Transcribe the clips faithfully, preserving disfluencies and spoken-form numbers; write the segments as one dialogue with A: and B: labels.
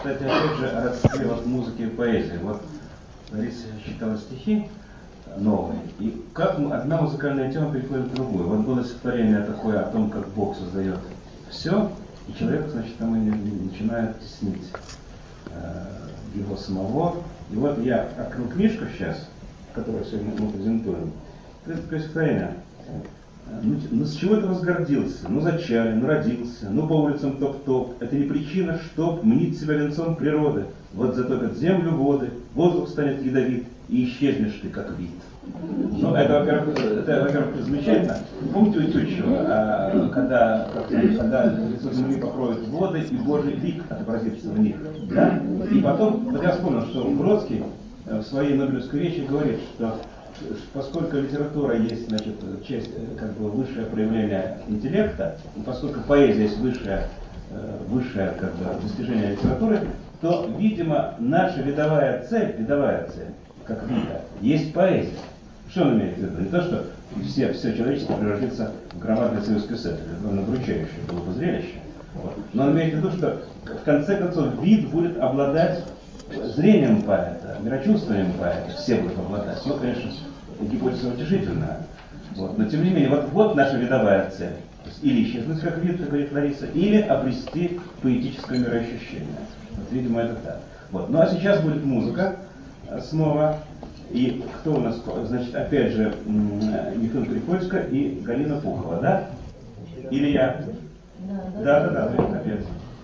A: кстати, опять же, о родстве вот музыки и поэзии. Вот Лариса читала стихи новые, и как одна музыкальная тема переходит в другую. Вот было стихотворение такое о том, как Бог создает все, и человек, значит, там и начинает теснить э, его самого. И вот я открыл книжку сейчас, которую сегодня мы презентуем. Это такое стихотворение. Ну, ну с чего ты возгордился? Ну зачали, ну родился, ну по улицам топ-топ. Это не причина, чтоб мнить себя венцом природы. Вот затопят землю воды, воздух станет ядовит, и исчезнешь ты как вид. Ну, это, во-первых, это, во-первых, замечательно. Помните у Тютчева, а, когда, когда лицо земли покроют воды, и Божий лик отобразится в них. Да? И потом, вот я вспомнил, что Бродский в своей Нобелевской речи говорит, что поскольку литература есть, значит, часть, как бы, высшее проявление интеллекта, и поскольку поэзия есть высшее, высшее как бы, достижение литературы, то, видимо, наша видовая цель, видовая цель, как вида, есть поэзия. Что он имеет в виду? Не то, что все, все человечество превратится в громадный союз писателей, это довольно удручающее было бы зрелище. Вот. Но он имеет в виду, что в конце концов вид будет обладать зрением поэта, мирочувствием поэта, все будут обладать. Ну, конечно, гипотеза утешительная. Вот. Но тем не менее, вот, вот наша видовая цель. Или исчезнуть как вид, как говорит Лариса, или обрести поэтическое мироощущение. Вот, видимо, это так. Вот. Ну а сейчас будет музыка снова. И кто у нас? Значит, опять же, Михаил Приходько и Галина Пухова, да? Или я? Да, да, да, да, опять.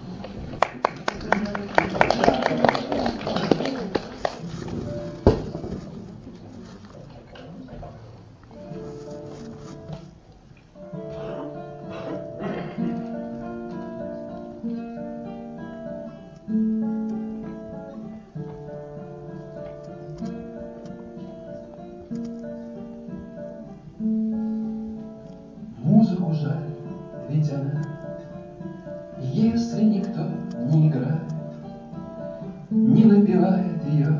B: Музыку жаль, ведь она, если никто не играет, не напевает ее,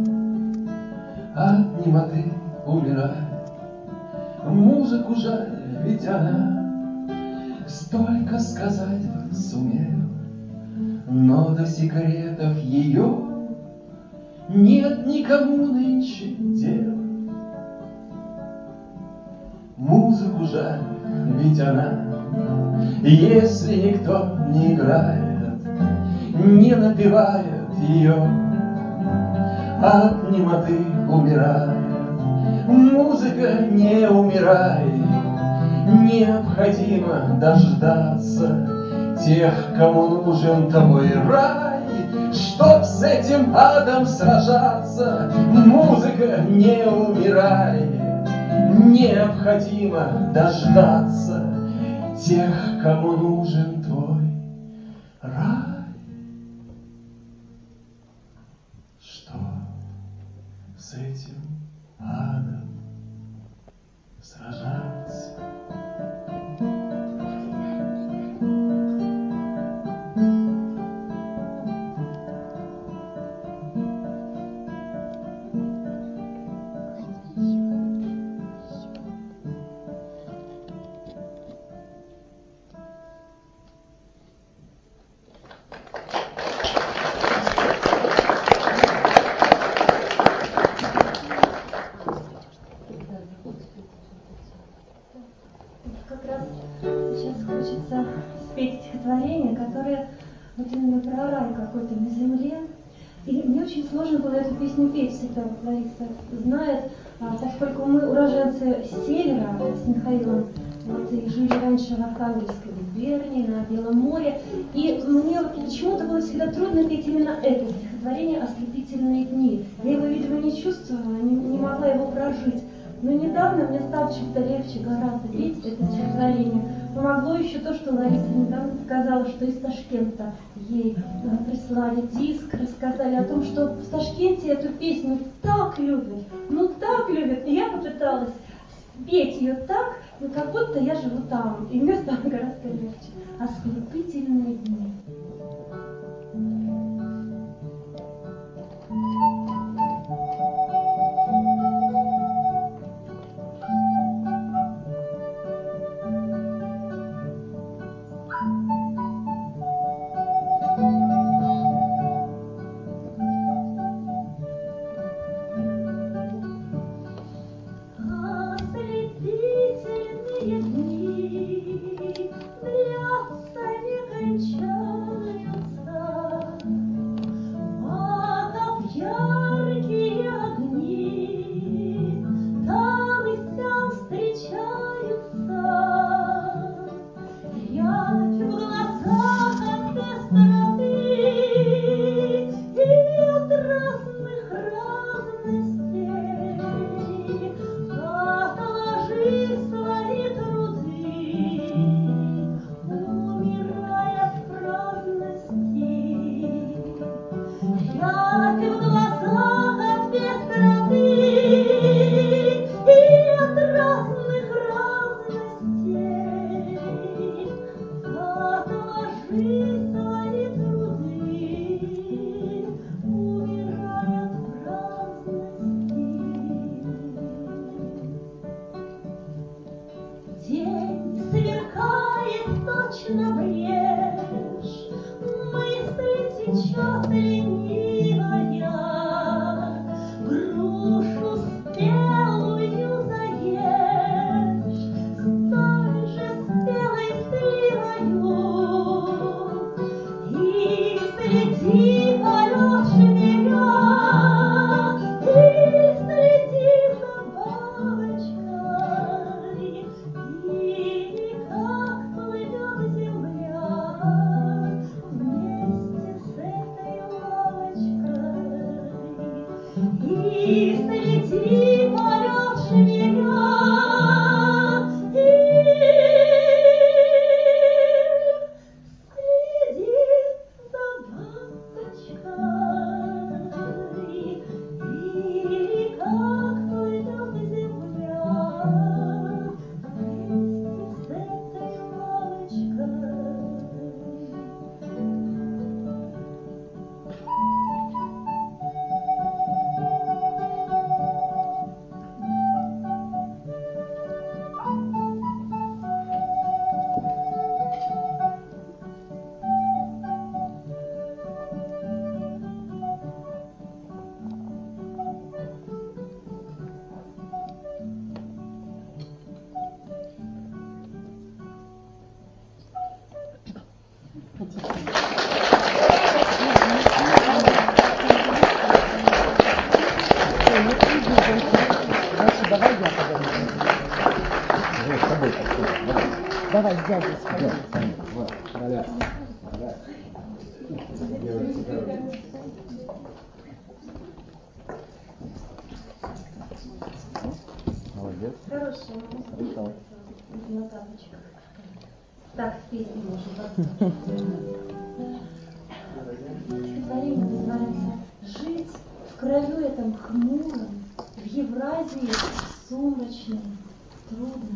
B: от немоты умирает. Музыку жаль, ведь она столько сказать бы сумела, но до секретов ее нет никому нынче дела. Музыку жаль, ведь она, если никто не играет, не напевает ее, от немоты умирает. Музыка, не умирай, необходимо дождаться тех, кому нужен твой рай, чтоб с этим адом сражаться. Музыка, не умирай, необходимо дождаться тех, кому нужен твой рай. Что с этим адом сражаться?
C: Как раз сейчас хочется спеть стихотворение, которое вот именно про рай какой-то на земле. И мне очень сложно было эту песню петь всегда, вот Лариса знает, а, поскольку мы уроженцы севера с Михаилом, вот, и жили раньше в Архангельской губернии, на Белом море. И мне вот почему-то было всегда трудно петь именно это стихотворение «Ослепительные дни». Я его, видимо, не чувствовала, не, не могла его прожить. Но недавно мне стало чуть-то легче гораздо петь это стихотворение. Помогло еще то, что Лариса недавно сказала, что из Ташкента ей э, прислали диск, рассказали о том, что в Ташкенте эту песню так любят, ну так любят. И я попыталась петь ее так, ну как будто я живу там. И мне стало гораздо легче. Ослепительные дни. сейчас ленивая грушу спелую заешь, столь же спелой сливою, и среди полет шмеля, и среди бабочкой, и как плывет земля вместе с этой лавочкой, и среди полет шмеля, и среди за бабочкой, и как плывет земля вместе с этой лавочкой.
D: Давай я подойду. Вот, с тобой подходим. Давай. Давай, дядя, сходи.
E: Вот, давай. Давай.
D: Молодец.
C: Хорошая
D: Хорошо.
C: на тапочках. Так, песню можно. Стихотворение называется «Жить в краю этом хмуром, в Евразии сумрачной трудно».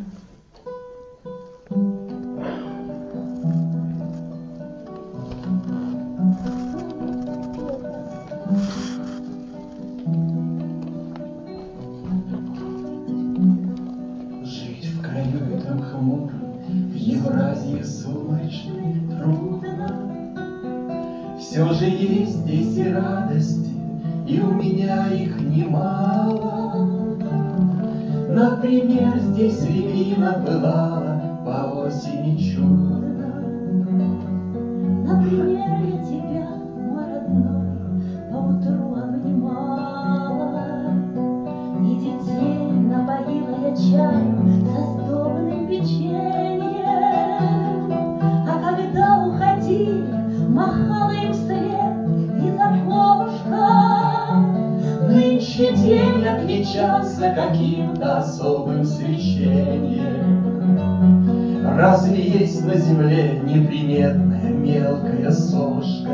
B: Жить в краю этом хмуром, в Евразии сумрачной трудно. Все же есть здесь и радости, и у меня их немало. Например, здесь рябина пылала по осени чудно.
C: Например, я тебя, мой родной, поутру обнимала, и детей напоила я чаем со сдобным печеньем. А когда уходили, махала им вслед из окошка.
B: Нынче день отличался каким-то особым свечением. Разве есть на земле неприметная мелкая солнышко?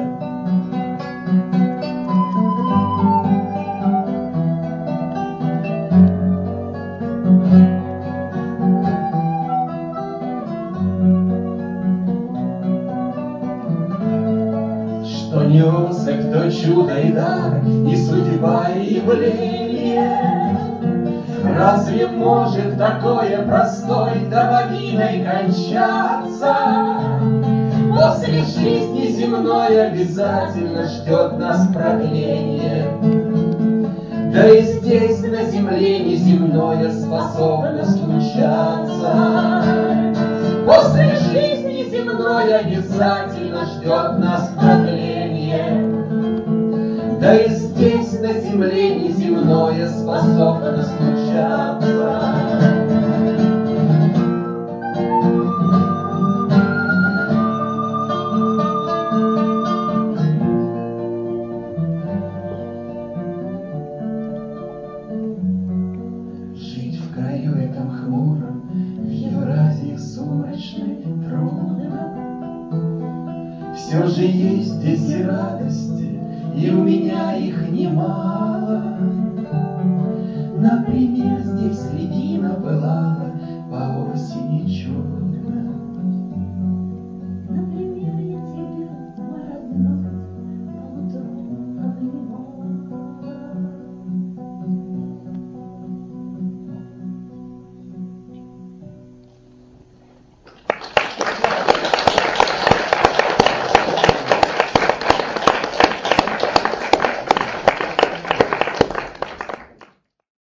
B: Что несся кто чудо и дар, и судьба, и явление? Разве может такое простой домовиной кончаться? После жизни земной обязательно ждет нас проклятие. Да и здесь на земле неземное способно случаться. После жизни земной обязательно ждет нас проклятие. Да и здесь на земле неземное способно случаться. Жить в краю этом хмуром, в Евразии сумрачной трудно. Все же есть здесь и радости, и у меня их немало. Например, здесь рябина пылала по осени чудно.